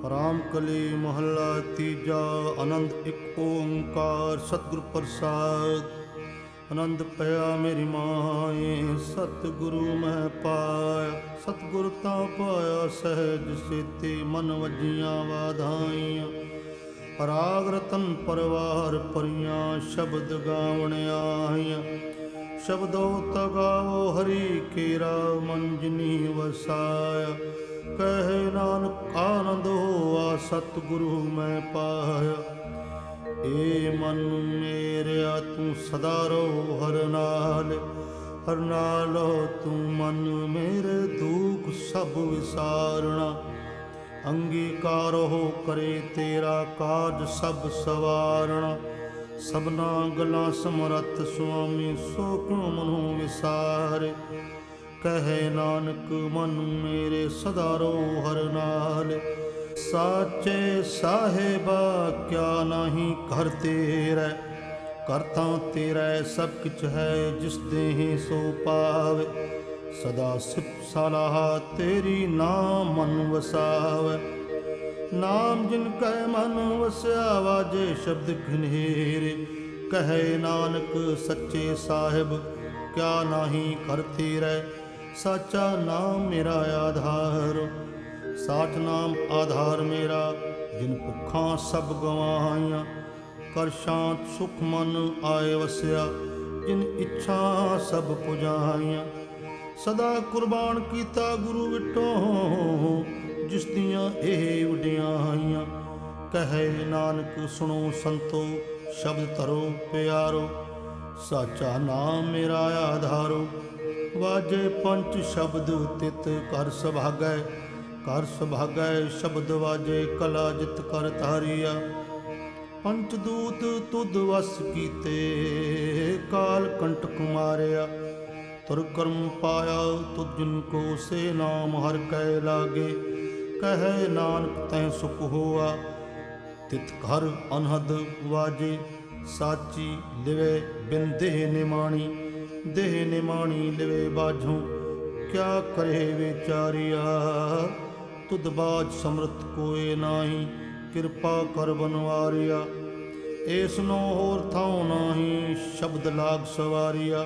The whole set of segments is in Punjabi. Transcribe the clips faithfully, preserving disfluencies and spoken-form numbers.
ਰਾਮ ਕਲੀ ਮਹੱਲਾ ਤੀਜਾ। ਆਨੰਦ ਇੱਕ ਓੰਕਾਰ ਸਤਿਗੁਰ ਪ੍ਰਸਾਦ। ਆਨੰਦ ਪਿਆ ਮੇਰੀ ਮਾਏ ਸਤਿਗੁਰੂ ਮੈਂ ਪਾਇਆ। ਸਤਿਗੁਰ ਤਾਂ ਪਾਇਆ ਸਹਿਜ ਸੇਤੀ ਮਨ ਵੱਜੀਆਂ ਵਾਧਾਈਆਂ। ਰਾਗ ਰਤਨ ਪਰਵਾਰ ਪਰੀਆਂ ਸ਼ਬਦ ਗਾਵਣ ਆਈਆਂ। ਸ਼ਬਦੋ ਤਗਾਵੋ ਹਰੀ ਕੇਰਾ ਮਨ ਜਿਨੀ ਵਸਾਇਆ। ਕਹੇ ਨਾਨਕ ਆਨੰਦ ਹੋਆ ਸਤਿਗੁਰੂ ਮੈਂ ਪਾਇਆ। ਏ ਮਨ ਮੇਰਿਆ ਤੂੰ ਸਦਾ ਰਹੁ ਹਰ ਨਾਲ। ਹਰ ਨਾਲ ਤੂੰ ਮਨ ਮੇਰੇ ਦੁਖ ਸਭ ਵਿਸਾਰਣਾ। ਅੰਗੀਕਾਰ ਹੋ ਕਰੇ ਤੇਰਾ ਕਾਜ ਸਭ ਸਵਾਰਣਾ। ਸਭਨਾ ਗਲਾਂ ਸਮਰੱਥ ਸੁਆਮੀ ਸੋ ਕਿਉ ਮਨੁ ਵਿਸਾਰੇ। ਕਹੇ ਨਾਨਕ ਮਨ ਮੇਰੇ ਸਦਾ ਰਹੁ ਹਰ ਨਾਲ। ਸਾਚੇ ਸਾਹਿਬਾ ਕਿਆ ਨਾਹੀ ਘਰ ਤੇਰਾ। ਘਰ ਤਾਂ ਤੇਰਾ ਸਭ ਕਿਛ ਹੈ ਜਿਸ ਦੇਹ ਸੋ ਪਾਵੇ। ਸਦਾ ਸਿਫਤ ਸਲਾਹ ਤੇਰੀ ਨਾਮ ਮਨ ਵਸਾਵੇ। ਨਾਮ ਜਿਨ ਕੈ ਮਨ ਵਸਿਆ ਵਾਜੇ ਸ਼ਬਦ ਘਨੇਰੇ। ਕਹੇ ਨਾਨਕ ਸੱਚੇ ਸਾਹਿਬ ਕਿਆ ਨਾਹੀ ਘਰ ਤੇਰਾ। ਸਾਚਾ ਨਾਮ ਮੇਰਾ ਆਧਾਰ। ਸਾਚ ਨਾਮ ਆਧਾਰ ਮੇਰਾ ਜਿਨ ਭੁੱਖਾਂ ਸਭ ਗਵਾਈਆਂ। ਕਰ ਸ਼ਾਂਤ ਸੁਖ ਮਨ ਆਏ ਵਸਿਆ ਜਿਨ ਇੱਛਾ ਸਭ ਪੁਜਾਈਆਂ। ਸਦਾ ਕੁਰਬਾਨ ਕੀਤਾ ਗੁਰੂ ਵਿਟੋ ਜਿਸ ਦੀਆਂ ਇਹ ਵਡਿਆਈਆਂ। ਕਹੇ ਨਾਨਕ ਸੁਣੋ ਸੰਤੋ ਸ਼ਬਦ ਧਰੋ ਪਿਆਰੋ। ਸਾਚਾ ਨਾਮ ਮੇਰਾ ਆਧਾਰੋ। ਵਾਜੇ ਪੰਚ ਸ਼ਬਦ ਤਿਤ ਕਰ ਸੁਭਾਗੈ। ਕਰ ਸੁਭਾਗੈ ਸ਼ਬਦ ਵਾਜੇ ਕਲਾ ਜਿਤ ਕਰ ਧਾਰੀਆ। ਪੰਚ ਦੂਤ ਤੁਧ ਵਸ ਕੀਤੇ ਕਾਲ ਕੰਟਕ ਮਾਰਿਆ। ਤੁਰ ਕਰਮ ਪਾਇਆ ਤੁਧ ਜਿਨ ਕੋ ਸੇ ਨਾਮ ਹਰਿ ਕੈ ਲਾਗੇ। ਕਹੇ ਨਾਨਕ ਤੈ ਸੁਖ ਹੋਆ ਤਿਤ ਘਰ ਅਨਹਦ ਵਾਜੇ। ਸਾਚੀ ਲਿਵੇ ਬਿਨ ਦੇਹ ਨਿਮਾਣੀ। ਦੇਹ ਨਿਮਾਣੀ ਲਿਵੇ ਬਾਝੋਂ ਕਿਆ ਕਰੇ ਵਿਚਾਰਿਆ। ਤੁਧ ਬਾਝ ਸਮਰਥ ਕੋਏ ਨਾਹੀ ਕਿਰਪਾ ਕਰ ਬਨਵਾਰਿਆ। ਏਸ ਨੋ ਹੋਰ ਥਾਉ ਨਾਹੀ ਸ਼ਬਦ ਲਾਗ ਸਵਾਰਿਆ।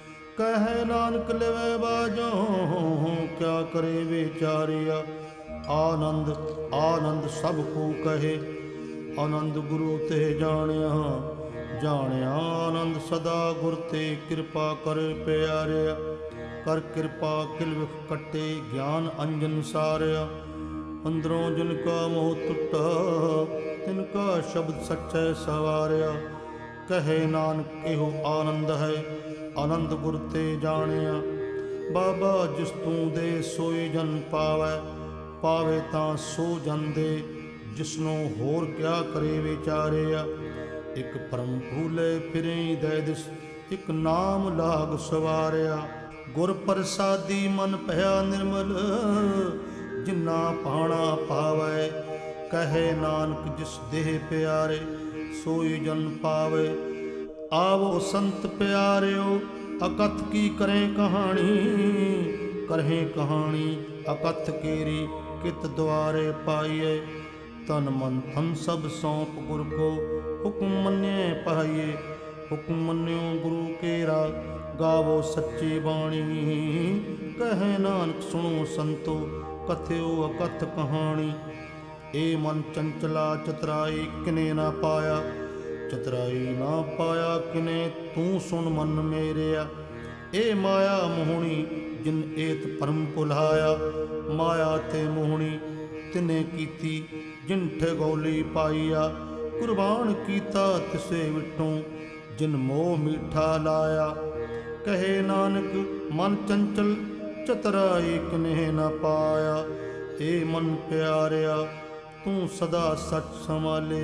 ਕਹੇ ਨਾਨਕ ਲਿਵੇ ਬਾਝੋਂ ਕਿਆ ਕਰੇ ਵਿਚਾਰਿਆ। ਆਨੰਦ ਆਨੰਦ ਸਭ ਕੋ ਕਹੇ ਆਨੰਦ ਗੁਰੂ ਤੇ ਜਾਣਿਆ। ਜਾਣਿਆ ਆਨੰਦ ਸਦਾ ਗੁਰ ਤੇ ਕਿਰਪਾ ਕਰ ਪਿਆਰਿਆ। ਕਰ ਕਿਰਪਾ ਕਿਲ ਵਿਖ ਕੱਟੇ ਗਿਆਨ ਅੰਜਨ ਸਾਰਿਆ। ਅੰਦਰੋਂ ਜਿਨ ਕਾ ਮੋਹ ਟੁੱਟਾ ਤਿਨ ਕਾ ਸ਼ਬਦ ਸੱਚੈ ਸਵਾਰਿਆ। ਕਹੇ ਨਾਨਕ ਇਹੋ ਆਨੰਦ ਹੈ ਆਨੰਦ ਗੁਰ ਤੇ ਜਾਣਿਆ। ਬਾਬਾ ਜਿਸ ਤੂੰ ਦੇ ਸੋਈ ਜਨ ਪਾਵੈ। ਪਾਵੇ ਤਾਂ ਸੋ ਜਨ ਦੇ ਜਿਸਨੂੰ ਹੋਰ ਕਿਆ ਕਰੇ ਵਿਚਾਰਿਆ। ਇਕ ਪਰਮ ਭੂਲੇ ਫਿਰੇ ਦੈ ਦਿਸ ਇਕ ਨਾਮ ਲਾਗ ਸਵਾਰਿਆ। ਗੁਰ ਪ੍ਰਸਾਦੀ ਮਨ ਭਇਆ ਨਿਰਮਲ ਜਿਨਾ ਪਾਣਾ ਪਾਵੈ। ਕਹੇ ਨਾਨਕ ਜਿਸ ਦੇਹ ਪਿਆਰੇ ਸੋਈ ਜਨ ਪਾਵੇ। ਆਵੋ ਸੰਤ ਪਿਆਰਿਓ ਅਕਥ ਕੀ ਕਰੇ ਕਹਾਣੀ। ਕਰਹਿ ਕਹਾਣੀ ਅਕਥ ਕੇਰੀ ਕਿਤ ਦੁਆਰੇ ਪਾਈਏ। ਤਨ ਮਨ ਧਨ ਸਭ ਸੌਂਪ ਗੁਰ ਕੋ ਹੁਕਮ ਮੰਨਿਐ ਪਾਈਏ। ਹੁਕਮ ਮੰਨਿਓ ਗੁਰੂ ਕੇਰਾ ਗਾਵੋ ਸੱਚੀ ਬਾਣੀ। ਕਹੇ ਨਾਨਕ ਸੁਣੋ ਸੰਤੋ ਕਥਿਓ ਅਕਥ ਕਹਾਣੀ। ਏ ਮਨ ਚੰਚਲਾ ਚਤਰਾਈ ਕਿਨੇ ਨਾ ਪਾਇਆ। ਚਤਰਾਈ ਨਾ ਪਾਇਆ ਕਿਨੇ ਤੂੰ ਸੁਣ ਮਨ ਮੇਰਿਆ। ਏ ਮਾਇਆ ਮੋਹਣੀ ਜਿਨ ਏਤ ਭਰਮ ਭੁਲਾਇਆ। ਮਾਇਆ ਤੇ ਮੋਹਣੀ ਤਿਨੇ ਕੀਤੀ ਜਿਨ ਠਗੌਲੀ ਪਾਈਆ। ਕੁਰਬਾਨ ਕੀਤਾ ਤਿਸੇ ਵਿਟੋਂ ਜਿਨ ਮੋਹ ਮੀਠਾ ਲਾਇਆ। ਕਹੇ ਨਾਨਕ ਮਨ ਚੰਚਲ ਚਤਰਾਈ ਕਿਨੇ ਨਾ ਪਾਇਆ। ਏ ਮਨ ਪਿਆਰਿਆ ਤੂੰ ਸਦਾ ਸੱਚ ਸੰਭਾਲੇ।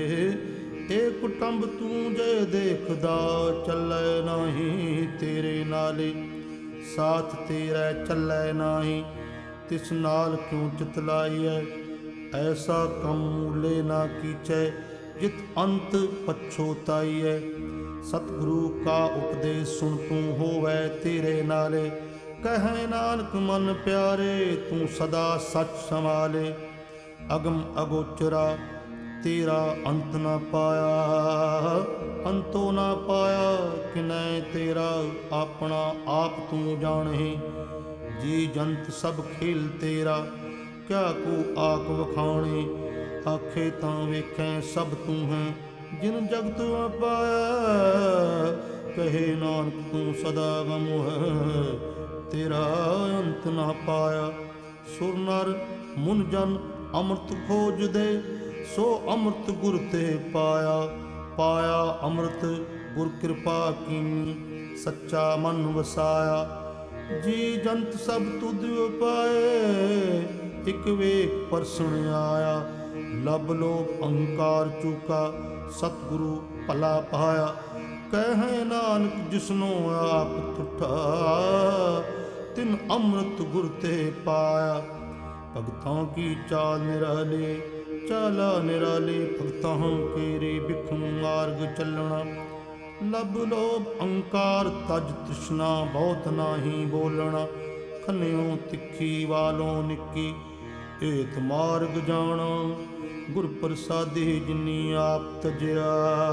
ਏ ਕੁਟੰਬ ਤੂੰ ਜੇ ਦੇਖਦਾ ਚੱਲੈ ਨਾਹੀ ਤੇਰੇ ਨਾਲੇ। ਸਾਥ ਤੇਰਾ ਚੱਲੈ ਨਾਹੀ ਤਿਸ ਨਾਲ ਕਿਉ ਚਿਤ ਲਾਈਐ। ਐਸਾ ਕੰਮ ਮੂਲੇ ਨਾ ਕੀਚੈ ਜਿਤ ਅੰਤ ਪਛੋਤਾਈਐ। ਸਤਿਗੁਰੂ ਕਾ ਉਪਦੇਸ਼ ਸੁਣ ਤੂੰ ਹੋਵੈ ਤੇਰੇ ਨਾਲੇ। ਕਹੈ ਨਾਨਕ ਮਨ ਪਿਆਰੇ ਤੂੰ ਸਦਾ ਸੱਚ ਸੰਭਾਲੇ। ਅਗਮ ਅਗੋਚਰਾ ਤੇਰਾ ਅੰਤ ਨਾ ਪਾਇਆ। ਅੰਤੋ ਨਾ ਪਾਇਆ ਕਿਨੈ ਤੇਰਾ, ਆਪਣਾ ਆਪ ਤੂੰ ਜਾਣੇ। ਜੀ ਜੰਤ ਸਭ ਖੇਲ ਤੇਰਾ, ਕਿਆ ਕੋ ਆਕ ਵਖਾਣੇ। ਆਖੇ ਤਾਂ ਵੇਖੈ ਸਭ ਤੂੰ ਹੈ, ਜਿਨ ਜਗਤ ਪਾਇਆ। ਕਹੇ ਨਾਨਕ ਤੂੰ ਸਦਾ ਗਮ ਹੈ, ਤੇਰਾ ਅੰਤ ਨਾ ਪਾਇਆ। ਸੁਰ ਨਰ ਮੁਨ ਜਨ ਅੰਮ੍ਰਿਤ ਖੋਜਦੇ, ਸੋ ਅੰਮ੍ਰਿਤ ਗੁਰ ਤੇ ਪਾਇਆ। ਪਾਇਆ ਅੰਮ੍ਰਿਤ ਗੁਰ ਕਿਰਪਾ ਕੀਨੀ, ਸੱਚਾ ਮਨ ਵਸਾਇਆ। ਜੀ ਜੰਤ ਸਭ ਤੁਧ ਉਪਾਏ, ਇਕ ਵੇਖ ਪਰਸਣ ਆਇਆ। ਲਬ ਲੋਭ ਅਹੰਕਾਰ ਚੂਕਾ, ਸਤਿਗੁਰੂ ਭਲਾ ਪਾਇਆ। ਕਹਿ ਨਾਨਕ ਜਿਸਨੋ ਆਪ ਤੁਠਾ, ਤਿਨ ਅੰਮ੍ਰਿਤ ਗੁਰ ਤੇ ਪਾਇਆ। ਭਗਤਾਂ ਕੀ ਚਾਲ ਨਿਰਾਲੇ, ਚਾਲਾ ਨਿਰਾਲੇ ਭਗਤਾਂ ਕੇਰੇ। ਬਿਖਮ ਮਾਰਗ ਚੱਲਣਾ, ਲਬ ਲੋਭ ਅਹੰਕਾਰ ਤਜ ਤ੍ਰਿਸ਼ਨਾ। ਬਹੁਤ ਨਾਹੀ ਬੋਲਣਾ, ਖੰਨਿਓ ਤਿੱਖੀ ਵਾਲੋਂ ਨਿੱਕੀ। ਏਤ ਮਾਰਗ ਜਾਣਾ, ਗੁਰ ਪ੍ਰਸਾਦੇ ਜਿਨੀ ਆਪ ਤਜਿਆ।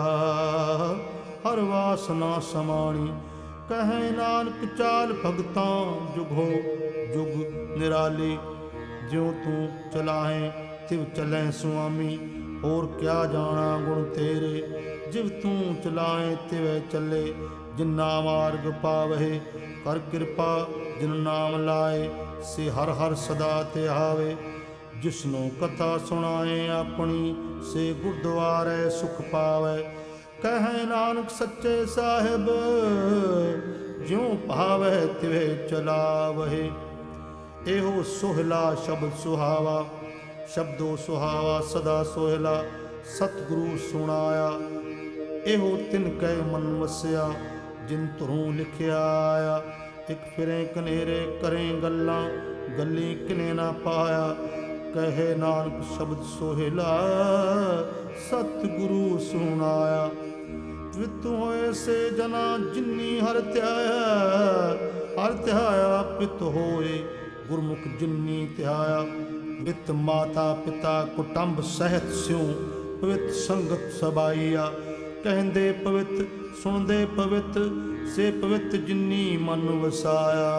ਹਰ ਵਾਸਨਾ ਸਮਾਣੀ, ਕਹੈ ਨਾਨਕ ਚਾਲ ਭਗਤਾਂ। ਜੁਗ ਹੋ ਜੁਗ ਨਿਰਾਲੇ, ਜਿਉ ਤੂੰ ਚਲਾਹੇ ਤਿਵ ਚਲੈ ਸੁਆਮੀ। ਹੋਰ ਕਿਆ ਜਾਣਾ ਗੁਣ ਤੇਰੇ, ਜਿਵ ਤੂੰ ਚਲਾਏ ਤਿਵੈ ਚੱਲੇ। ਜਿਨਾ ਮਾਰਗ ਪਾਵਹਿ ਕਰ ਕਿਰਪਾ, ਜਿਨ ਨਾਮ ਲਾਏ ਸੇ ਹਰ ਹਰ ਸਦਾ ਤੇ ਆਵੇ। ਜਿਸਨੂੰ ਕਥਾ ਸੁਣਾਏ ਆਪਣੀ, ਸੇ ਗੁਰਦੁਆਰੇ ਸੁਖ ਪਾਵੇ। ਕਹਿ ਨਾਨਕ ਸੱਚੇ ਸਾਹਿਬ, ਜਿਉ ਭਾਵੈ ਤਿਵੇਂ ਚਲਾਵਹਿ। ਇਹੋ ਸੋਹਿਲਾ ਸ਼ਬਦ ਸੁਹਾਵਾ, ਸ਼ਬਦੋ ਸੁਹਾਵਾ ਸਦਾ ਸੋਹਿਲਾ। ਸਤਿਗੁਰੂ ਸੁਣਾਇਆ, ਇਹੋ ਤਿਨ ਕੈ ਮਨ ਵਸਿਆ। ਜਿਨ ਧੁਰੋਂ ਲਿਖਿਆ ਆਇਆ, ਇਕ ਫਿਰੇ ਕਨੇਰੇ ਕਰੇ ਗੱਲਾਂ। ਗੱਲੀ ਕਿਨੇ ਨਾ ਪਾਇਆ, ਕਹੇ ਨਾਨਕ ਸ਼ਬਦ ਸੋਹਿਲਾ। ਸਤਿਗੁਰੂ ਸੁਣਾਇਆ, ਵਿਤ ਹੋਏ ਸੇ ਜਨਾ ਜਿਨੀ ਹਰਿ ਧਿਆਇਆ। ਹਰਿ ਧਿਆਇਆ ਪਿਤ ਹੋਏ, ਗੁਰਮੁਖ ਜਿਨੀ ਧਿਆਇਆ। ਵਿਤ ਮਾਤਾ ਪਿਤਾ ਕੁਟੰਬ ਸਹਿਤ ਸਿਉ, ਪਵਿੱਤ ਸੰਗਤ ਸਬਾਈਆ। ਕਹਿੰਦੇ ਪਵਿੱਤ ਸੁਣਦੇ ਪਵਿੱਤ, ਸੇ ਪਵਿੱਤ ਜਿਨੀ ਮਨ ਵਸਾਇਆ।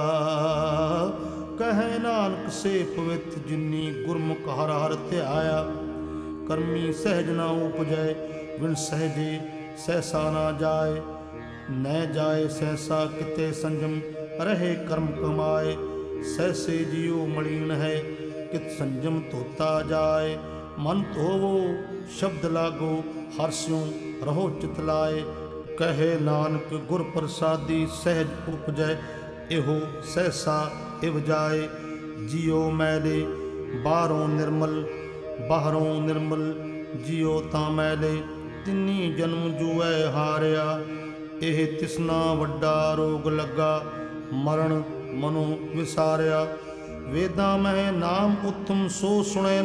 ਕਹੈ ਨਾਨਕ ਸੇ ਪਵਿੱਤ ਜਿਨੀ ਗੁਰਮੁਖ ਹਰਿ ਹਰਿ ਧਿਆਇਆ। ਕਰਮੀ ਸਹਿਜ ਨਾ ਉਪਜੈ, ਬਿਨ ਸਹਿਜੇ ਸਹਿਸਾ ਨਾ ਜਾਏ। ਨਹਿ ਜਾਏ ਸਹਿਸਾ ਕਿਤੇ ਸੰਜਮ, ਰਹੇ ਕਰਮ ਕਮਾਏ। ਸਹਿਸੇ ਜਿਉ ਮਲੀਨ ਹੈ, ਕਿਤ ਸੰਜਮ ਧੋਤਾ ਜਾਏ। ਮਨ ਧੋਵੋ ਸ਼ਬਦ ਲਾਗੋ, ਹਰਸਿਉ ਰਹੋ ਚਿਤ ਲਾਏ। ਕਹੇ ਨਾਨਕ ਗੁਰ ਪ੍ਰਸਾਦੀ ਸਹਿਜ ਉਪਜੈ, ਇਹੋ ਸਹਿਸਾ ਇਵ ਜਾਏ। ਜਿਉ ਮੈਲੇ ਬਾਹਰੋਂ ਨਿਰਮਲ, ਬਾਹਰੋਂ ਨਿਰਮਲ। ਜਿਉ ਤਾਂ ਮੈਲੇ, ਤਿੰਨੀ ਜਨਮ ਜੂਐ ਹਾਰਿਆ। ਇਹ ਤਿਸਨਾ ਵੱਡਾ ਰੋਗ ਲੱਗਾ, ਮਰਨ ਮਨੋ ਵਿਸਾਰਿਆ। ਵੇਦਾਂ ਮਹਿ ਨਾਮ ਉਤਮ, ਸੋ ਸੁਣੇ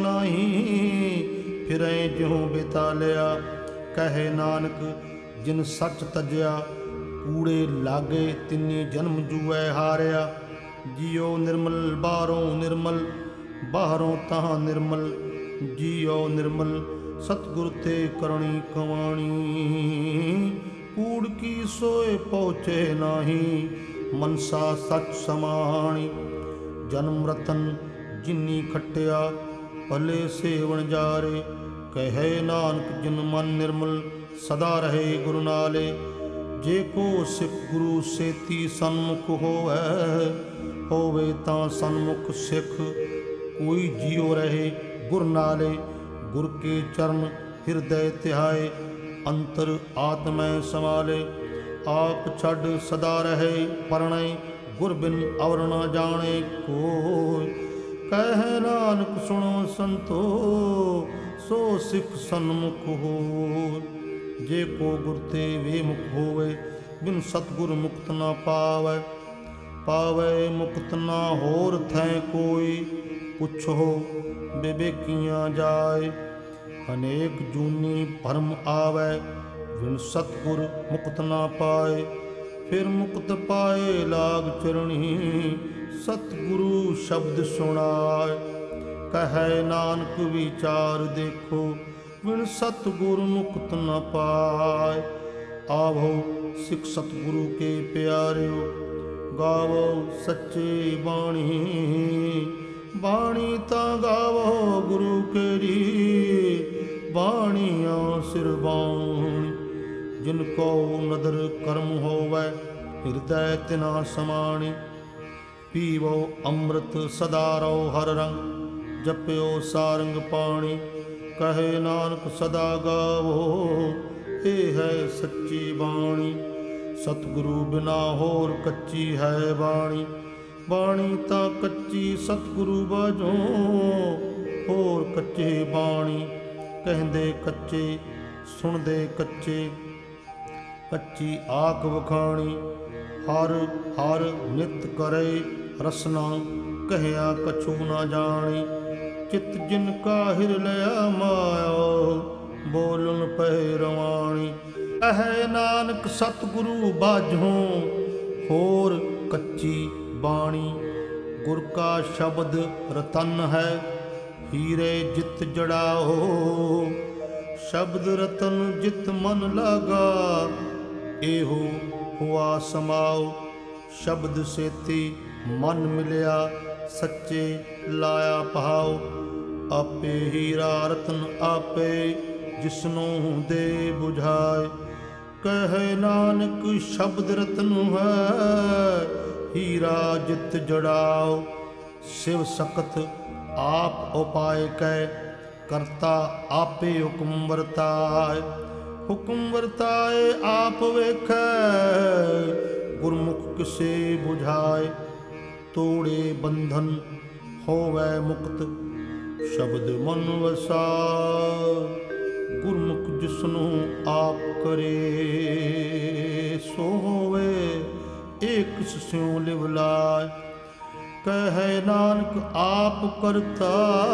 ਨਾਹੀ। ਫਿਰੈ ਜਿਉ ਬੇਤਾਲਿਆ, ਕਹੇ ਨਾਨਕ ਜਿਨ ਸੱਚ ਤਜਿਆ। ਕੂੜੇ ਲਾਗੇ ਤਿੰਨੀ ਜਨਮ ਜੂਐ ਹਾਰਿਆ। ਜਿਉ ਨਿਰਮਲ ਬਾਹਰੋਂ ਨਿਰਮਲ, ਬਾਹਰੋਂ ਤਾਂ ਨਿਰਮਲ। ਜਿਉ ਨਿਰਮਲ ਸਤਿਗੁਰ ਤੇ ਕਰਣੀ ਕਵਾਣੀ। ਕੂੜ ਕੀ ਸੋਏ ਪਹੁੰਚੇ ਨਾਹੀ, ਮਨਸਾ ਸੱਚ ਸਮਾਣੀ। ਜਨਮ ਰਤਨ ਜਿਨੀ ਖੱਟਿਆ, ਭਲੇ ਸੇਵਨ ਜਾਰੇ। ਕਹੇ ਨਾਨਕ ਜਿਨ ਮਨ ਨਿਰਮਲ, ਸਦਾ ਰਹੇ ਗੁਰੂ ਨਾਲੇ। ਜੇ ਕੋ ਸਿੱਖ ਗੁਰੂ ਸੇਤੀ ਸਨਮੁਖ ਹੋਵੈ, ਹੋਵੇ ਤਾਂ ਸਨਮੁਖ ਸਿੱਖ। ਕੋਈ ਜਿਉ ਰਹੇ ਗੁਰ ਨਾਲੇ, ਗੁਰ ਕੇ ਚਰਨ ਹਿਰਦੈ ਧਿਆਏ। ਅੰਤਰ ਆਤਮੈ ਸਮਾਲੇ, ਆਪ ਛੱਡ ਸਦਾ ਰਹੇ ਪਰਣੈ। ਗੁਰ ਬਿਨ ਅਵਰ ਨ ਜਾਣੇ ਕੋਈ, ਕਹਿ ਨਾਨਕ ਸੁਣੋ ਸੰਤੋ। ਸੋ ਸਿੱਖ ਸਨਮੁਖ ਹੋਇ। ਜੇ ਕੋ ਗੁਰ ਤੇ ਵੇਮੁਖ ਹੋਵੇ, ਬਿਨ ਸਤਿਗੁਰ ਮੁਕਤ ਨਾ ਪਾਵੈ। ਪਾਵੈ ਮੁਕਤ ਨਾ ਹੋਰ ਥੈ ਕੋਈ, ਪੁੱਛੋ ਬਿਬੇਕੀਆਂ ਜਾਏ। ਅਨੇਕ ਜੂਨੀ ਭਰਮ ਆਵੈ, ਬਿਨ ਸਤਿਗੁਰ ਮੁਕਤ ਨਾ ਪਾਏ। ਫਿਰ ਮੁਕਤ ਪਾਏ ਲਾਗ ਚਰਣੀ, ਸਤਿਗੁਰੂ ਸ਼ਬਦ ਸੁਣਾਏ। ਕਹੈ ਨਾਨਕ ਵਿਚਾਰ ਦੇਖੋ, ਬਿਨ ਸਤਿਗੁਰ ਮੁਕਤ ਨ ਪਾਇ। ਆਵੋ ਸਿੱਖ ਸਤਿਗੁਰੂ ਕੇ ਪਿਆਰਿਓ, ਗਾਵੋ ਸੱਚੀ ਬਾਣੀ। ਬਾਣੀ ਤਾਂ ਗਾਵੋ ਗੁਰੂ ਕੇਰੀ, ਬਾਣੀਆਂ ਸਿਰ ਬਾਣੀ। ਜਿਨ ਕੋ ਨਦਰ ਕਰਮ ਹੋਵੈ, ਹਿਰਦੈ ਤਿਨਾ ਸਮਾਣੀ। ਪੀਵੋ ਅੰਮ੍ਰਿਤ ਸਦਾ ਰਹੁ ਹਰ ਰੰਗ, ਜਪਿਓ ਸਾਰੰਗ ਪਾਣੀ। ਕਹੇ ਨਾਨਕ ਸਦਾ ਗਾਵੋ, ਇਹ ਹੈ ਸੱਚੀ ਬਾਣੀ। ਸਤਿਗੁਰੂ ਬਿਨਾ ਹੋਰ ਕੱਚੀ ਹੈ ਬਾਣੀ। ਬਾਣੀ ਤਾਂ ਕੱਚੀ ਸਤਿਗੁਰੂ ਬਾਝੋਂ, ਹੋਰ ਕੱਚੇ ਬਾਣੀ। ਕਹਿੰਦੇ ਕੱਚੇ ਸੁਣਦੇ ਕੱਚੇ, ਕੱਚੀ ਆਖ ਵਖਾਣੀ। ਹਰ ਹਰ ਨਿਤ ਕਰੇ ਰਸਨਾ, ਕਹਿਆ ਕਛੂ ਨਾ ਜਾਣੀ। ਚਿਤ ਜਿਨ ਕਾ ਹਿਰ ਲਿਆ ਮਾਇਆ, ਬੋਲਣ ਪੈ ਰਵਾਣੀ। ਕਹੈ ਨਾਨਕ ਸਤਿਗੁਰੂ ਬਾਝੋਂ, ਹੋਰ ਕੱਚੀ ਬਾਣੀ। ਗੁਰ ਕਾ ਸ਼ਬਦ ਰਤਨ ਹੈ, ਹੀਰੇ ਜਿਤ ਜੜਾਓ। ਸ਼ਬਦ ਰਤਨ ਜਿਤ ਮਨ ਲਾਗਾ, ਇਹੋ ਹੁਆ ਸਮਾਓ। ਸ਼ਬਦ ਸੇਤੀ ਮਨ ਮਿਲਿਆ, ਸੱਚੇ ਲਾਇਆ ਭਾਉ। ਆਪੇ ਹੀਰਾ ਰਤਨ ਆਪੇ, ਜਿਸਨੂੰ ਦੇ ਬੁਝਾਏ। ਕਹੈ ਨਾਨਕ ਸ਼ਬਦ ਰਤਨ ਹੈ, ਹੀਰਾ ਜਿਤ ਜੜਾਓ। ਸਿਵ ਸਕਤ ਆਪ ਉਪਾਇ ਕੈ, ਕਰਤਾ ਆਪੇ ਹੁਕਮ ਵਰਤਾਏ। ਹੁਕਮ ਵਰਤਾਏ ਆਪ ਵੇਖੈ, ਗੁਰਮੁਖ ਕਿਸੇ ਬੁਝਾਏ। ਤੋੜੇ ਬੰਧਨ ਹੋਵੈ ਮੁਕਤ, ਸ਼ਬਦ ਮਨ ਵਸਾਇ। ਗੁਰਮੁਖ ਜਿਸਨੂੰ ਆਪ ਕਰੇ, ਸੋ ਹੋਵੇ ਏਕ ਸਿਉ ਲਿਵ ਲਾਇ। ਕਹੈ ਨਾਨਕ ਆਪ ਕਰਤਾ,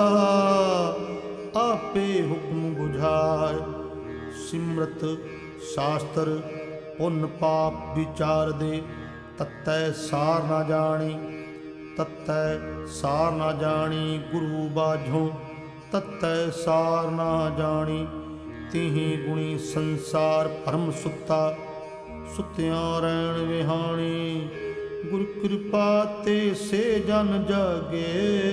ਆਪੇ ਹੁਕਮ ਬੁਝਾਇ। ਸਿਮਰਤ ਸ਼ਾਸਤਰ ਪੁੰਨ ਪਾਪ ਵਿਚਾਰ ਦੇ, ਤਤੈ ਸਾਰ ਨਾ ਜਾਣੀ। ਤਤੈ ਸਾਰ ਨਾ ਜਾਣੀ ਗੁਰੂ ਬਾਝੋਂ, ਤਤੈ ਸਾਰ ਨਾ ਜਾਣੀ। ਤਿਹੀ ਗੁਣੀ ਸੰਸਾਰ ਭਰਮ ਸੁੱਤਾ, ਸੁੱਤਿਆਂ ਰਹਿਣ ਵਿਹਾਣੀ। ਗੁਰ ਕਿਰਪਾ ਤੇ ਸੇ ਜਨ ਜਾਗੇ,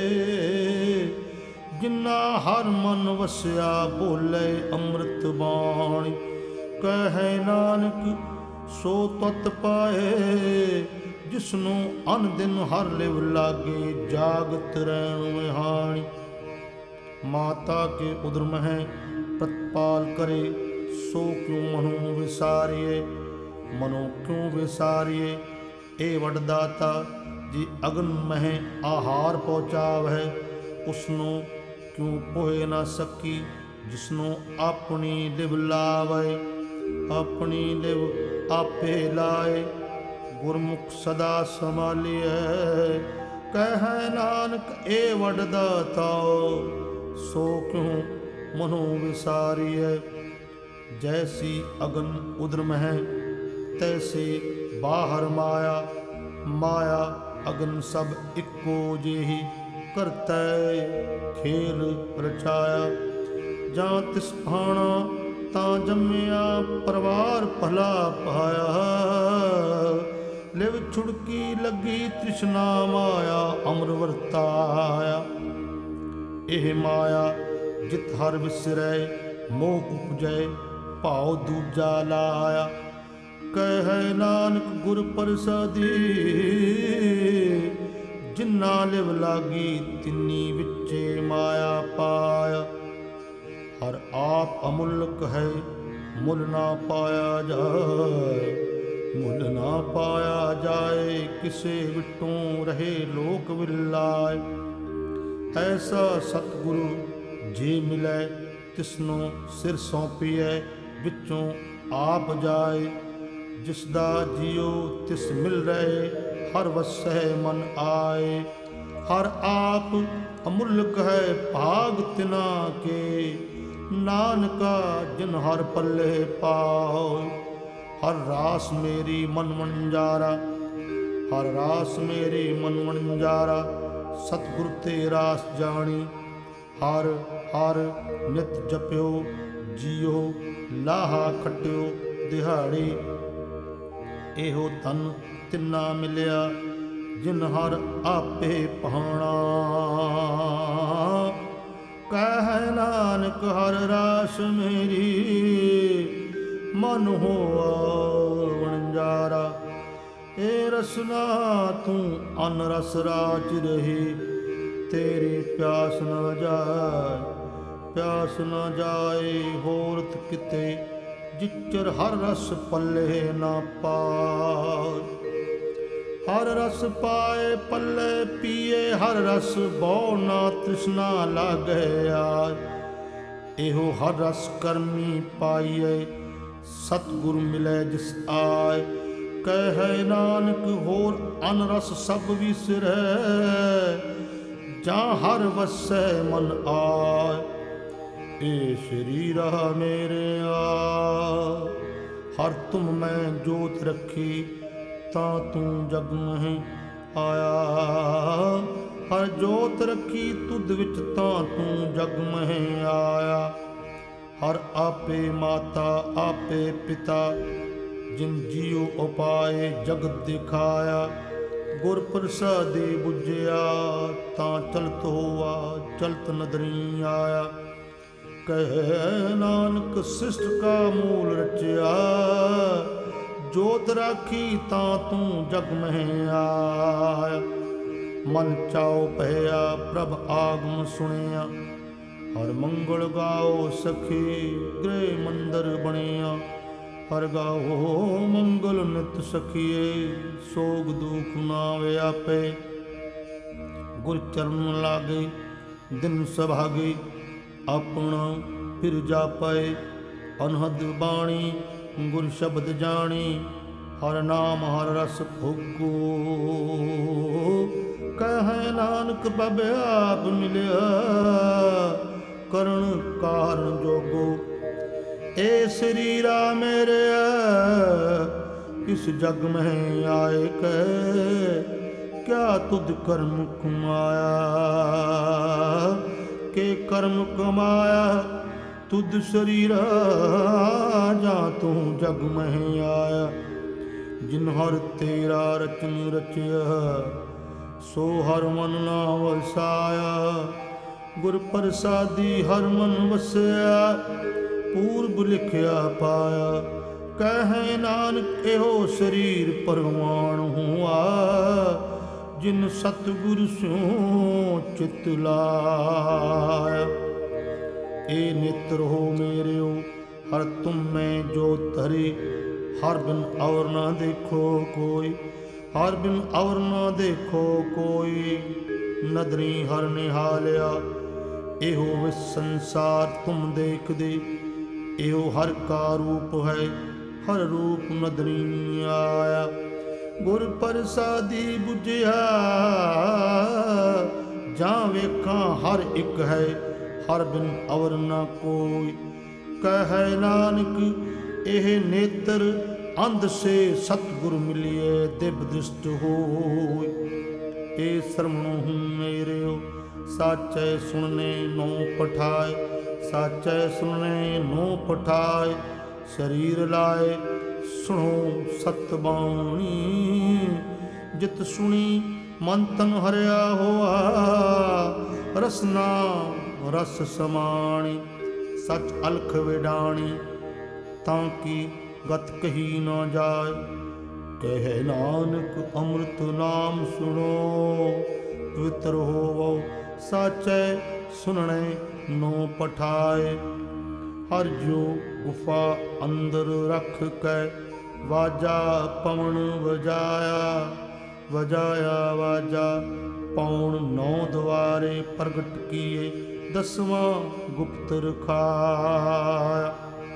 ਜਿਨਾ ਹਰ ਮਨ ਵਸਿਆ ਬੋਲੇ ਅੰਮ੍ਰਿਤ ਬਾਣੀ। ਕਹੈ ਨਾਨਕ ਸੋ ਤਤ ਪਾਏ, ਜਿਸਨੂੰ ਅਨ ਦਿਨ ਹਰ ਲਿਵ ਲਾਗੇ। ਜਾਗਤ ਰਹਿਣ ਵਿਹਾਣੀ। ਮਾਤਾ ਕੇ ਉਦਰ ਮਹਿ ਪ੍ਰਤਪਾਲ ਕਰੇ, ਸੋ ਕਿਉ ਮਨੋ ਵਿਸਾਰੀਏ। ਮਨੋ ਕਿਉ ਵਿਸਾਰੀਏ, ਇਹ ਵੱਡ ਦਾਤਾ ਜੀ ਅਗਨ ਮਹਿ ਆਹਾਰ ਪਹੁੰਚਾਵੈ। ਉਸਨੂੰ ਕਿਉ ਪੋਹਿ ਨਾ ਸਕੀ, ਜਿਸਨੂੰ ਆਪਣੀ ਲਿਵ ਲਾਵੈ। ਆਪਣੀ ਲਿਵ ਆਪੇ ਲਾਏ, ਗੁਰਮੁਖ ਸਦਾ ਸੰਭਾਲੀਐ। ਕਹਿ ਨਾਨਕ ਇਹ ਵੱਡ ਦਾਤਾ, ਸੋ ਕਿਉ ਮਨੋ ਵਿਸਾਰੀਐ। ਜੈਸੀ ਅਗਨ ਉਦਰ ਮਹਿ, ਤੈਸੇ ਬਾਹਰ ਮਾਇਆ। ਮਾਇਆ ਅਗਨ ਸਭ ਇੱਕੋ ਜਿਹੀ, ਕਰਤੈ ਖੇਲ ਰਚਾਇਆ। ਜਾਂ ਤਿਸ ਭਾਣਾ ਤਾਂ ਜੰਮਿਆ, ਪਰਿਵਾਰ ਭਲਾ ਪਾਇਆ। ਲਿਵ ਛੁੜਕੀ ਲੱਗੀ ਤ੍ਰਿਸ਼ਨਾ ਮਾਇਆ, ਅਮਰ ਵਰਤਾਇਆ। ਇਹ ਮਾਇਆ ਜਿਤ ਹਰ ਵਿਸਰੈ, ਮੋਹ ਉਪਜੈ ਭਾਉ ਦੂਜਾ ਲਾਇਆ। ਕਹਿ ਨਾਨਕ ਗੁਰ ਪ੍ਰਸਾਦੀ, ਜਿਨਾ ਲਿਵ ਲਾਗੀ ਤਿੰਨੀ ਵਿੱਚੇ ਮਾਇਆ ਪਾਇਆ। ਹਰ ਆਪ ਅਮੁੱਲਕ ਹੈ, ਮੁੱਲ ਨਾ ਪਾਇਆ ਜਾਏ। ਮੁੱਲ ਨਾ ਪਾਇਆ ਜਾਏ, ਕਿਸੇ ਵਿਟੋਂ ਰਹੇ ਲੋਕ ਵਿਲਾਏ। ਐਸਾ ਸਤਿਗੁਰੂ ਜੇ ਮਿਲੈ, ਤਿਸਨੂੰ ਸਿਰ ਸੌਂਪੀਐ, ਵਿੱਚੋਂ ਆਪ ਜਾਏ। ਜਿਸ ਦਾ ਜਿਉ ਤਿਸ ਮਿਲ ਰਹੇ, ਹਰ ਵਸੈ ਮਨ ਆਏ। ਹਰ ਆਪ ਅਮੁੱਲਕ ਹੈ, ਭਾਗ ਤਿਨਾ ਕੇ। ਨਾਨਕਾ ਜਿਨ ਹਰ ਪੱਲੇ ਪਾਉ। ਹਰ ਰਾਸ ਮੇਰੀ ਮਨ ਵਣਜਾਰਾ, ਹਰ ਰਾਸ ਮੇਰੀ ਮਨ ਵਣਜਾਰਾ। ਸਤਿਗੁਰ ਤੇ ਰਾਸ ਜਾਣੀ, ਹਰ ਹਰ ਨਿਤ ਜਪਿਓ ਜੀਓ ਲਾਹਾ ਖੱਟਿਓ ਦਿਹਾੜੀ। ਇਹੋ ਧਨ ਤਿੰਨਾ ਮਿਲਿਆ ਜਿਨ ਹਰ ਆਪੇ ਪਾਣਾ। ਕਹਿ ਨਾਨਕ ਹਰ ਰਾਸ ਮੇਰੀ ਮਨ ਹੋਆ ਵਣਜਾਰਾ। ਏ ਰਸਨਾ ਤੂੰ ਅਨ ਰਸ ਰਾਜ ਰਹੀ ਤੇਰੀ ਪਿਆਸ ਨਾ ਜਾਏ। ਪਿਆਸ ਨਾ ਜਾਏ ਹੋਰਤ ਕਿਤੇ ਜਿਚਰ ਹਰ ਰਸ ਪੱਲੇ ਨਾ ਪਾਏ। ਹਰ ਰਸ ਪਾਏ ਪੱਲੇ ਪੀਏ ਹਰ ਰਸ ਬਹੁ ਨਾ ਤ੍ਰਿਸ਼ਨਾ ਲਾਗੇ ਆਏ। ਇਹੋ ਹਰ ਰਸ ਕਰਮੀ ਪਾਈਏ ਸਤਿਗੁਰ ਮਿਲੇ ਜਿਸ ਆਏ। ਕਹਿ ਨਾਨਕ ਹੋਰ ਅਨ ਰਸ ਸਭ ਵਿਸਰੈ ਜਾਂ ਹਰ ਵਸੈ ਮਨ ਆਏ। ਏ ਸ਼ਰੀਰਾ ਮੇਰਿਆ ਹਰ ਤੁਮ ਮੈਂ ਜੋਤ ਰੱਖੀ ਤਾਂ ਤੂੰ ਜਗ ਮਹਿ ਆਇਆ। ਹਰ ਜੋਤ ਰੱਖੀ ਤੁਧ ਵਿੱਚ ਤਾਂ ਤੂੰ ਜਗ ਮਹਿ ਆਇਆ। ਹਰ ਆਪੇ ਮਾਤਾ ਆਪੇ ਪਿਤਾ ਜਿਨ ਜੀਉ ਉਪਾਏ ਜਗਤ ਦਿਖਾਇਆ। ਗੁਰ ਪ੍ਰਸਾਦੀ ਬੁਝਿਆ ਤਾਂ ਚਲਤ ਹੋਆ ਚਲਤ ਨਦਰੀ ਆਇਆ। ਕਹਿ ਨਾਨਕ ਸ੍ਰਿਸ਼ਟ ਕਾ ਮੂਲ ਰਚਿਆ ਜੋਤ ਰਾਖੀ ਤਾਂ ਤੂੰ ਜਗ ਮਹਿ ਆਇਆ। ਮਨ ਚਾਉ ਭਇਆ ਪ੍ਰਭ ਆਗਮ ਸੁਣਿਆ ਹਰ ਮੰਗਲ ਗਾਓ ਸਖੀ ਗ੍ਰਹਿ ਮੰਦਰ ਬਣਿਆ। ਹਰ ਗਾਓ ਮੰਗਲ ਨਿਤ ਸਖੀਏ ਸੋਗ ਦੁਖ ਨਾ ਵਿਆਪੇ। ਗੁਰ ਚਰਨ ਲਾਗੇ ਦਿਨ ਸੁਭਾਗੇ ਆਪਣਾ ਫਿਰ ਜਾਪੈ। ਅਨਹਦ ਬਾਣੀ ਗੁਰ ਸ਼ਬਦ ਜਾਣੀ ਹਰ ਨਾਮ ਹਰ ਰਸ ਭੋਗੋ। ਕਹਿ ਨਾਨਕ ਪ੍ਰਭ ਆਪ ਮਿਲਿਆ ਕਰਨ ਕਾਰਨ ਜੋਗੋ। ਏ ਸਰੀਰਾ ਮੇਰਿਆ ਇਸ ਜਗ ਮਹਿ ਆਏ ਕੈ ਕਿਆ ਤੁਧ ਕਰਮ ਕਮਾਇਆ। ਕੇ ਕਰਮ ਕਮਾਇਆ ਤੁਧ ਸਰੀਰਾ ਜਾਂ ਤੂੰ ਜਗ ਮਹਿ ਆਇਆ। ਜਿਨ ਹਰ ਤੇਰਾ ਰਚਨ ਰਚਿਆ ਸੋ ਹਰ ਮਨ ਨਾ ਵਸਾਇਆ। ਗੁਰ ਪ੍ਰਸਾਦੀ ਹਰ ਮਨ ਵਸਿਆ ਪੂਰਬ ਲਿਖਿਆ ਪਾਇਆ। ਕਹਿ ਨਾਨਕ ਇਹੋ ਸਰੀਰ ਪਰਵਾਣ ਹੁਆ ਜਿਨ ਸਤਿਗੁਰ ਸਿਉ ਚਿਤ ਲਾਇਆ। ਏ ਨੇਤਰ ਹੋ ਮੇਰਿਓ ਹਰ ਤੁਮ ਮੈਂ ਜੋ ਧਰੇ। ਹਰ ਬਿਨ ਔਰ ਨਾ ਦੇਖੋ ਕੋਈ ਹਰ ਬਿਨ ਔਰ ਨਾ ਦੇਖੋ ਕੋਈ। ਨਦਰੀ ਹਰ ਨਿਹਾਲਿਆ ਇਹੋ ਵਿਸ ਸੰਸਾਰ ਤੁਮ ਦੇਖਦੇ। ਇਹੋ ਹਰ ਕਾ ਰੂਪ ਹੈ ਹਰ ਰੂਪ ਨਦਰੀ ਆਇਆ। ਗੁਰ ਪ੍ਰਸਾਦੀ ਬੁਝਿਆ ਜਾਂ ਵੇਖਾਂ ਹਰ ਇੱਕ ਹੈ ਹਰ ਬਿਨ ਔਰ ਨਾ ਕੋਈ। ਕਹਿ ਨਾਨਕ ਇਹ ਨੇਤਰ ਅੰਧ ਸੇ ਸਤਿਗੁਰ ਮਿਲਿਏ ਦਿਵ ਦ੍ਰਿਸ਼ਟ ਹੋਇ। ਏ ਸਰਵਣੋ ਹੂੰ ਮੇਰਿਓ ਸਾਚੈ ਸੁਣਨੇ ਨੋ ਪਠਾਏ। ਸਾਚੈ ਸੁਣਨੇ ਨੋ ਪਠਾਏ ਸਰੀਰ ਲਾਏ ਸੁਣੋ ਸਤ ਬਾਣੀ। ਜਿਤ ਸੁਣੀ ਮਨ ਤਨ ਹਰਿਆ ਹੋਆ ਰਸਨਾ ਰਸ ਸਮਾਣੀ। ਸਚ ਅਲਖ ਵਿਡਾਣੀ ਤਾਂ ਕਿ ਗਤ ਕਹੀ ਨਾ ਜਾਏ। ਕਹਿ ਨਾਨਕ ਅੰਮ੍ਰਿਤ ਨਾਮ ਸੁਣੋ ਪਵਿੱਤਰ ਹੋਵੋ ਸਾਚੈ ਸੁਣਨੇ ਨੋ ਪਠਾਏ। ਹਰ ਜੋ ਗੁਫਾ ਅੰਦਰ ਰੱਖ ਕੈ ਵਾਜਾ ਪਵਨ ਵਜਾਇਆ। ਵਜਾਇਆ ਵਾਜਾ ਪੌਣ ਨੌ ਦੁਆਰੇ ਪ੍ਰਗਟ ਕੀਏ ਦਸਵਾਂ ਗੁਪਤ ਰਖਾਇਆ।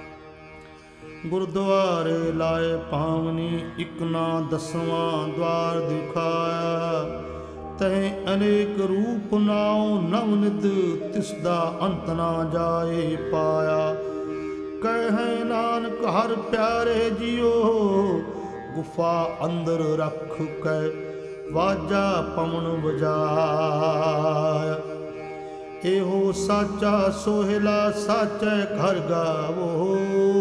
ਗੁਰਦੁਆਰੇ ਲਾਏ ਪਾਵਨੀ ਇਕ ਨਾ ਦਸਵਾਂ ਦਵਾਰ ਦਿਖਾਇਆ। ਤੈ ਅਨੇਕ ਰੂਪ ਨਾਉ ਨਵ ਨਿਧ ਤਿਸ ਦਾ ਅੰਤ ਨਾ ਜਾਏ ਪਾਇਆ। ਕਹਿ ਨਾਨਕ ਹਰ ਪਿਆਰੇ ਜੀਓ ਗੁਫਾ ਅੰਦਰ ਰੱਖ ਕੈ ਵਾਜਾ ਪਵਨ ਵਜਾਇਆ। ਇਹੋ ਸਾਚਾ ਸੋਹਿਲਾ ਸਾਚੈ ਘਰ ਗਾਵੋ,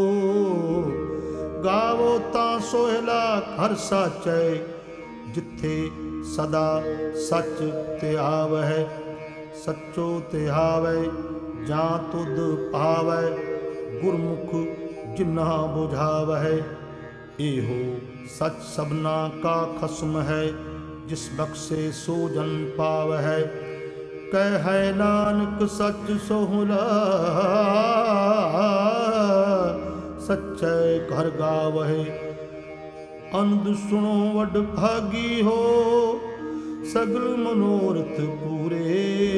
ਗਾਵੋ ਤਾਂ ਸੋਹਿਲਾ ਘਰ ਸਾਚੈ, ਜਿੱਥੇ ਸਦਾ ਸੱਚ ਧਿਆਵੈ, ਸੱਚੋ ਧਿਆਵੈ ਜਾਂ ਤੁਧ ਪਾਵੈ, ਗੁਰਮੁਖ ਜਿਨਾ ਬੁਝਾਵੈ। ਇਹੋ ਸੱਚ ਸਭਨਾ ਕਾ ਖਸਮ ਹੈ, ਜਿਸ ਬਖਸ਼ੇ ਸੋ ਜਨ ਪਾਵੈ। ਕਹਿ ਨਾਨਕ ਸੱਚ ਸੋਹਲਾ, ਸੱਚੈ ਘਰ ਗਾਵਹਿ। ਅੰਧ ਸੁਣੋ ਵਡ ਭਾਗੀ ਹੋ, ਸਗਲ ਮਨੋਰਥ ਪੂਰੇ।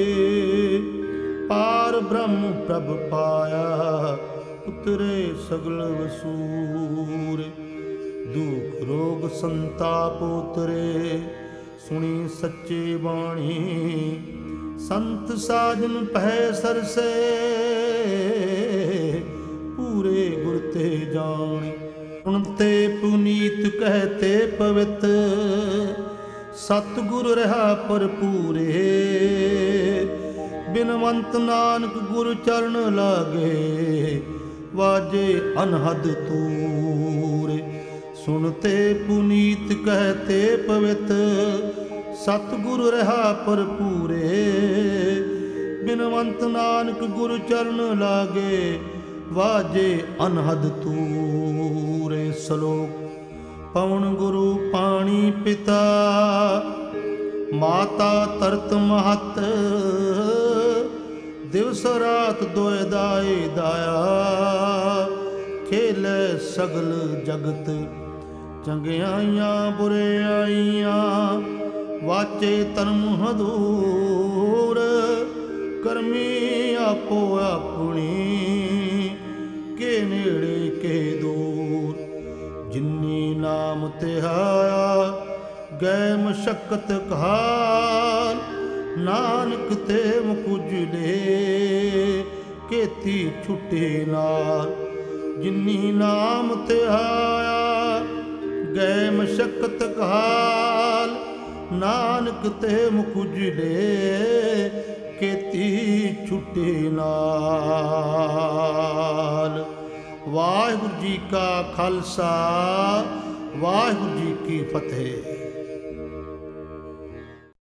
ਪਾਰ ਬ੍ਰਹਮ ਪ੍ਰਭ ਪਾਇਆ, ਉਤਰੇ ਸਗਲ ਵਸੂਰੇ। ਦੁਖ ਰੋਗ ਸੰਤਾਪ ਉਤਰੇ, ਸੁਣੀ ਸੱਚੀ ਬਾਣੀ। ਸੰਤ ਸਾਜਨ ਪਹਿ ਸਰਸੇ, ਪੂਰੇ ਗੁਰ ਤੇ ਜਾਣੀ। ਸੁਣਤੇ ਪੁਨੀਤ ਕਹਤੇ ਪਵਿੱਤ, ਸਤਿਗੁਰ ਰਹਾ ਭਰਪੂਰੇ। ਬਿਨਵੰਤ ਨਾਨਕ ਗੁਰ ਚਰਨ ਲਾਗੇ, ਵਾਜੇ ਅਨਹਦ ਤੂਰੇ। ਸੁਣਤੇ ਪੁਨੀਤ ਕਹਤੇ ਪਵਿੱਤ, ਸਤਿਗੁਰ ਰਹਾ ਭਰਪੂਰੇ। ਬਿਨਵੰਤ ਨਾਨਕ ਗੁਰ ਚਰਨ ਲਾਗੇ, ਵਾਜੇ ਅਨਹਦ ਤੂਰੇ। ਸਲੋਕ ਪਵਨ ਗੁਰੂ ਪਾਣੀ ਪਿਤਾ, ਮਾਤਾ ਤਰਤ ਮਹਤ। ਦਿਵਸ ਰਾਤ ਦੋਇ ਦਾਈ ਦਾਇਆ, ਖੇਲੇ ਸਗਲ ਜਗਤ। ਚੰਗਿਆਈਆਂ ਬੁਰਿਆਈਆਂ, ਵਾਚੇ ਧਰਮ ਹਦੂਰ। ਕਰਮੀ ਆਪੋ ਆਪਣੀ, ਕੇ ਨੇੜੇ ਕੇ ਦੂਰ। ਜਿਨੀ ਨਾਮ ਧਿਆਇਆ, ਗਏ ਮਸ਼ੱਕਤ ਕਾਲ। ਨਾਨਕ ਤੇ ਮੁਕੁਜਲੇ, ਕੇਤੀ ਛੁੱਟੇ ਨਾਲ। ਜਿਨੀ ਨਾਮ ਧਿਆਇਆ, ਗਏ ਮਸ਼ੱਕਤ ਕਾਲ। ਨਾਨਕ ਤੇ ਮੁਕੁਜਲੇ, ਕੇਤੀ ਛੁੱਟੇ ਨਾਲ। ਵਾਹਿਗੁਰੂ ਜੀ ਕਾ ਖਾਲਸਾ, ਵਾਹਿਗੁਰੂ ਜੀ ਕੀ ਫਤਿਹ।